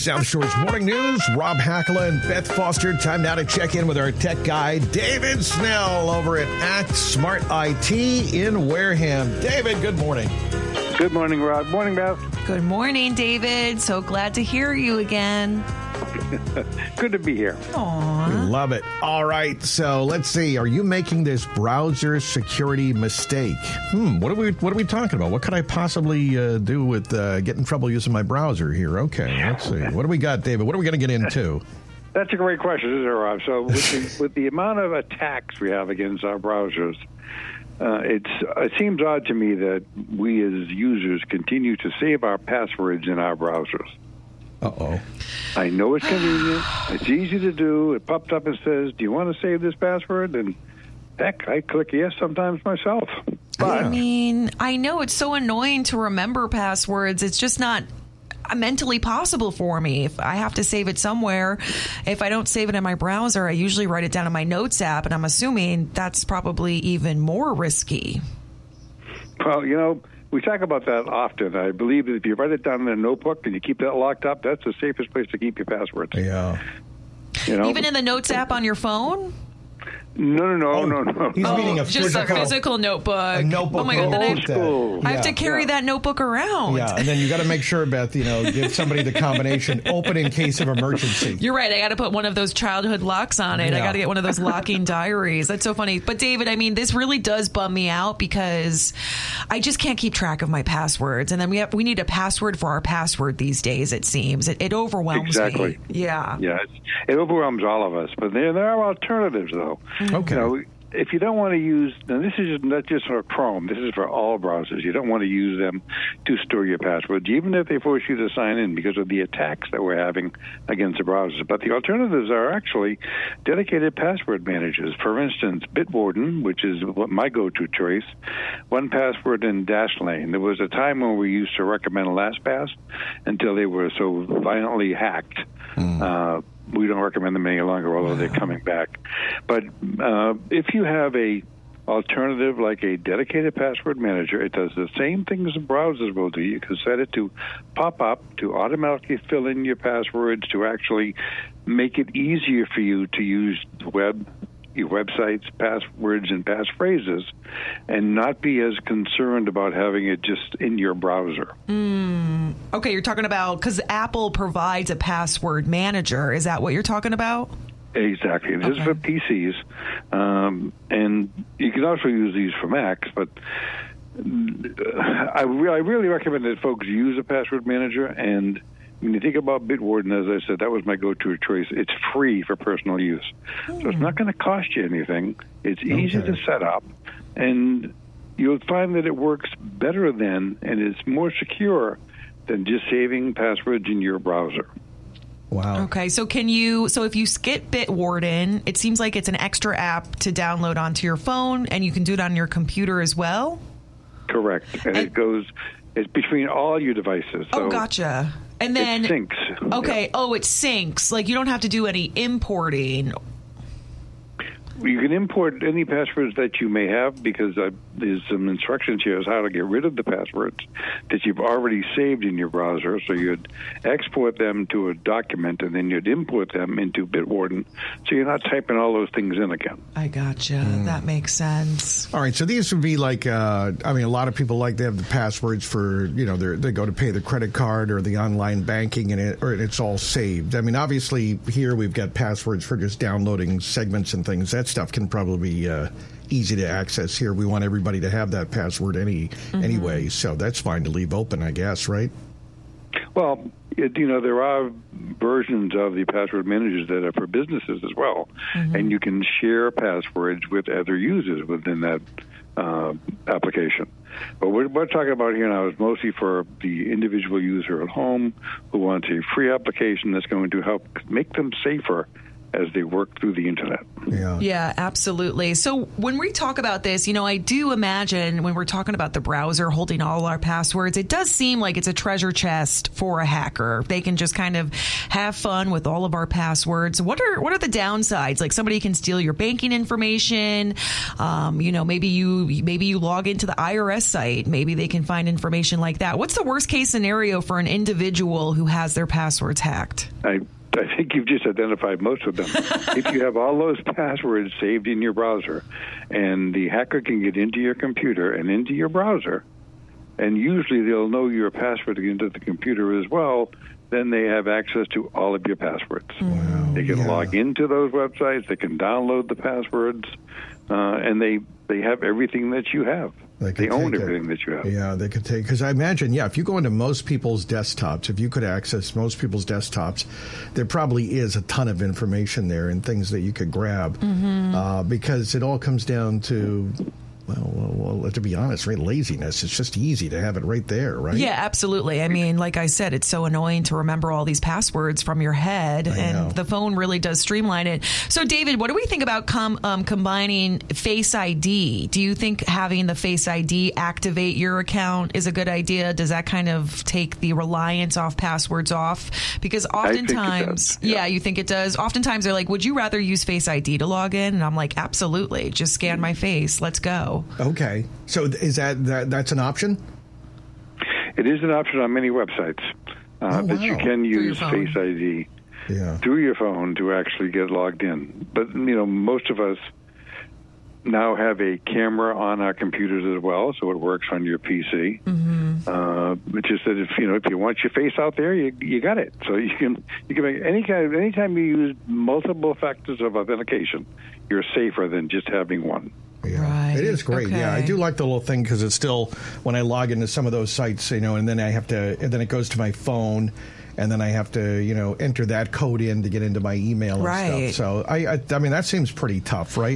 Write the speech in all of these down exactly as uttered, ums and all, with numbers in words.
South Shore's Morning News. Rob Hackala and Beth Foster. Time now to check in with our tech guy, David Snell, over at Act Smart I T in Wareham. David, good morning. Good morning, Rob. Morning, Beth. Good morning, David. So glad to hear you again. Good to be here. Aww. Love it. All right. So let's see. Are you making this browser security mistake? Hmm. What are we What are we talking about? What could I possibly uh, do with uh, get in trouble using my browser here? Okay. Let's see. What do we got, David? What are we going to get into? That's a great question, isn't it, Rob? So with the, with the amount of attacks we have against our browsers, uh, it's it seems odd to me that we as users continue to save our passwords in our browsers. Uh-oh. I know it's convenient. It's easy to do. It popped up and says, do you want to save this password? And heck, I click yes sometimes myself. But I mean, I know it's so annoying to remember passwords. It's just not mentally possible for me. If I have to save it somewhere, if I don't save it in my browser, I usually write it down in my Notes app, and I'm assuming that's probably even more risky. Well, you know, we talk about that often. I believe that if you write it down in a notebook and you keep that locked up, that's the safest place to keep your passwords. Yeah. You know? Even in the Notes app on your phone? No, no, no, Oh, no, no. he's no. meaning a Just physical, a physical notebook. a notebook. Oh my God, then I, Old school. I have to Yeah. carry Yeah. that notebook around. Yeah, and then you got to make sure, Beth, you know, give somebody the combination open in case of emergency. You're right. I got to put one of those childhood locks on it. I Yeah. got to get one of those locking diaries. That's so funny. But David, I mean, this really does bum me out because I just can't keep track of my passwords. And then we have we need a password for our password these days, it seems. It, it overwhelms Exactly. me. Yeah. Yeah, it's, it overwhelms all of us. But there, there are alternatives, though. Okay. You know, if you don't want to use, now this is not just for Chrome, this is for all browsers. You don't want to use them to store your passwords, even if they force you to sign in because of the attacks that we're having against the browsers. But the alternatives are actually dedicated password managers. For instance, Bitwarden, which is what my go-to choice, one Password and Dashlane. There was a time when we used to recommend LastPass until they were so violently hacked. Mm. Uh, we don't recommend them any longer, although they're coming back. But uh, if you have a alternative like a dedicated password manager, it does the same things the browsers will do. You can set it to pop up, to automatically fill in your passwords, to actually make it easier for you to use the web, your websites, passwords, and passphrases, and not be as concerned about having it just in your browser. Mm. Okay, you're talking about, because Apple provides a password manager. Is that what you're talking about? Exactly. This Okay. is for P Cs. Um, and you can also use these for Macs, but I, re- I really recommend that folks use a password manager. And when you think about Bitwarden, as I said, that was my go-to choice. It's free for personal use. Hmm. So it's not going to cost you anything. It's easy Okay. to set up. And you'll find that it works better than, and it's more secure than just saving passwords in your browser. Wow. Okay, so can you, so if you skip Bitwarden, it seems like it's an extra app to download onto your phone, and you can do it on your computer as well? Correct. And, and it goes, it's between all your devices. So oh, gotcha. And then, it syncs. Okay, Yeah. oh, it syncs. Like, you don't have to do any importing. You can import any passwords that you may have because uh, there's some instructions here as how to get rid of the passwords that you've already saved in your browser. So you'd export them to a document and then you'd import them into Bitwarden so you're not typing all those things in again. I gotcha. Mm. That makes sense. All right, so these would be like, uh, I mean, a lot of people like they have the passwords for, you know, they go to pay the credit card or the online banking and it, or it's all saved. I mean, obviously here we've got passwords for just downloading segments and things. That stuff can probably be uh, easy to access here. We want everybody to have that password any mm-hmm. anyway, so that's fine to leave open, I guess, right? Well, it, you know, there are versions of the password managers that are for businesses as well, mm-hmm. and you can share passwords with other users within that uh, application. But what we're talking about here now is mostly for the individual user at home who wants a free application that's going to help make them safer as they work through the internet. Yeah. Yeah, absolutely. So when we talk about this, you know, I do imagine when we're talking about the browser holding all our passwords, it does seem like it's a treasure chest for a hacker. They can just kind of have fun with all of our passwords. What are what are the downsides? Like somebody can steal your banking information. Um, you know, maybe you maybe you log into the I R S site. Maybe they can find information like that. What's the worst case scenario for an individual who has their passwords hacked? I I think you've just identified most of them. If you have all those passwords saved in your browser, and the hacker can get into your computer and into your browser, and usually they'll know your password into the computer as well, then they have access to all of your passwords. Wow, they can yeah. log into those websites, they can download the passwords, uh, and they, they have everything that you have. They, they own it. everything that you have. Yeah, they could take, because I imagine, yeah, if you go into most people's desktops, if you could access most people's desktops, there probably is a ton of information there and things that you could grab, mm-hmm. uh, because it all comes down to, well, well, well, to be honest, right, laziness. It's just easy to have it right there, right? Yeah, absolutely. I mean, like I said, it's so annoying to remember all these passwords from your head, I and know. the phone really does streamline it. So, David, what do we think about com- um, combining Face I D? Do you think having the Face I D activate your account is a good idea? Does that kind of take the reliance off passwords off? Because oftentimes, yeah. yeah, you think it does. Oftentimes, they're like, would you rather use Face I D to log in? And I'm like, absolutely. Just scan my face. Let's go. Okay. So is that, that that's an option? It is an option on many websites uh, Oh, that you wow. can your use phone. Face I D Yeah. through your phone to actually get logged in. But, you know, most of us now have a camera on our computers as well, so it works on your P C. Mm-hmm. Uh, it's just that if you know if you want your face out there, you you got it. So you can you can make any kind of anytime you use multiple factors of authentication, you're safer than just having one. Yeah. Right. It is great. Yeah, I Okay. do like the little thing because it's still when I log into some of those sites, you know, and then I have to, and then it goes to my phone, and then I have to, you know, enter that code in to get into my email and Right. stuff. So I, I, I mean, that seems pretty tough, right?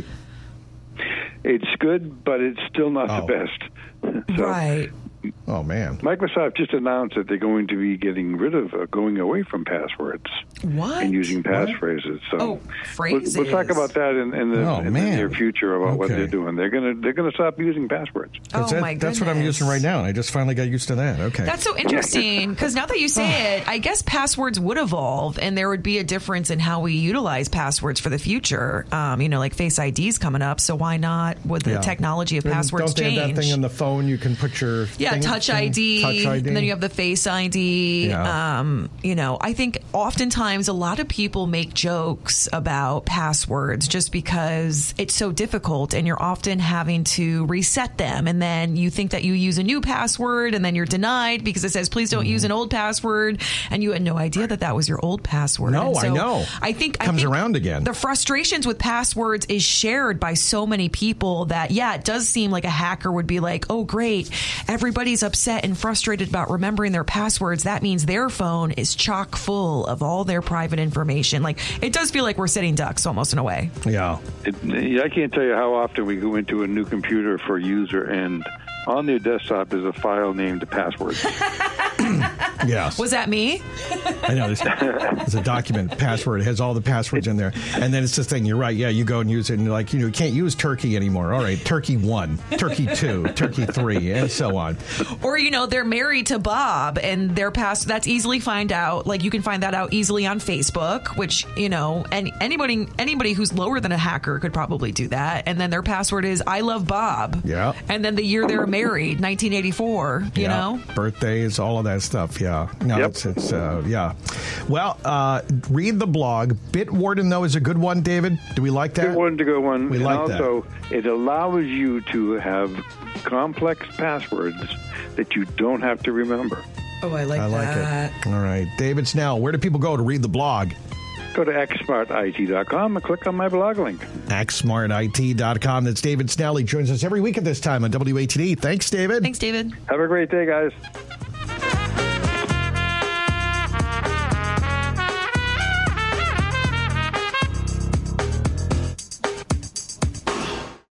It's good, but it's still not Oh. the best. So Right. Oh man. Microsoft just announced that they're going to be getting rid of, uh, going away from passwords What? and using passphrases. So Oh, we'll, phrases. we'll talk about that in, in, the, Oh, in the man. near future about what Okay. they're doing. They're gonna they're gonna stop using passwords. Oh, that- my That's what I'm goodness. using right now, and I just finally got used to that. Okay. That's so interesting because now that you say it, I guess passwords would evolve and there would be a difference in how we utilize passwords for the future. Um, you know, like Face I D's coming up, so why not with the Yeah. technology of And passwords Don't they change? have that thing on the phone? You can put your Yeah, thing- Touch thing- I D, Touch I D. and then you have the Face I D. Yeah. Um, you know, I think oftentimes a lot of people make jokes about passwords just because it's so difficult and you're often having to reset them. And then you think that you use a new password and then you're denied because it says, please don't Mm-hmm. use an old password. And you had no idea that that was your old password. No, And I so know. I think I Comes think around again. The frustrations with passwords is shared by so many people that, yeah, it does seem like a hacker would be like, oh, great. Everybody's upset and frustrated about remembering their passwords. That means their phone is chock full of all their private information. Like, it does feel like we're sitting ducks almost in a way. Yeah. It, I can't tell you how often we go into a new computer for a user, and on their desktop is a file named passwords. Yes. Was that me? I know. There's, there's a document password. It has all the passwords in there. And then it's this thing. You're right. Yeah, you go and use it. And you're like, you know, you can't use turkey anymore. All right. Turkey one, turkey two, turkey three, and so on. Or, you know, they're married to Bob and their past, that's easily find out. Like, you can find that out easily on Facebook, which, you know, and anybody, anybody who's lower than a hacker could probably do that. And then their password is I love Bob. Yeah. And then the year they were married, nineteen eighty-four, you Yeah. know? Birthdays, all of that stuff. Yeah. No, Yep. it's, it's uh, yeah. Well, uh, read the blog. Bitwarden, though, is a good one, David. Do we like that? Good one to go one. We and like that. also, it allows you to have complex passwords that you don't have to remember. Oh, I like I like that. it. All right. David Snell, where do people go to read the blog? Go to x smart I T dot com and click on my blog link. x smart I T dot com. That's David Snell. He joins us every week at this time on W A T D. Thanks, David. Thanks, David. Have a great day, guys.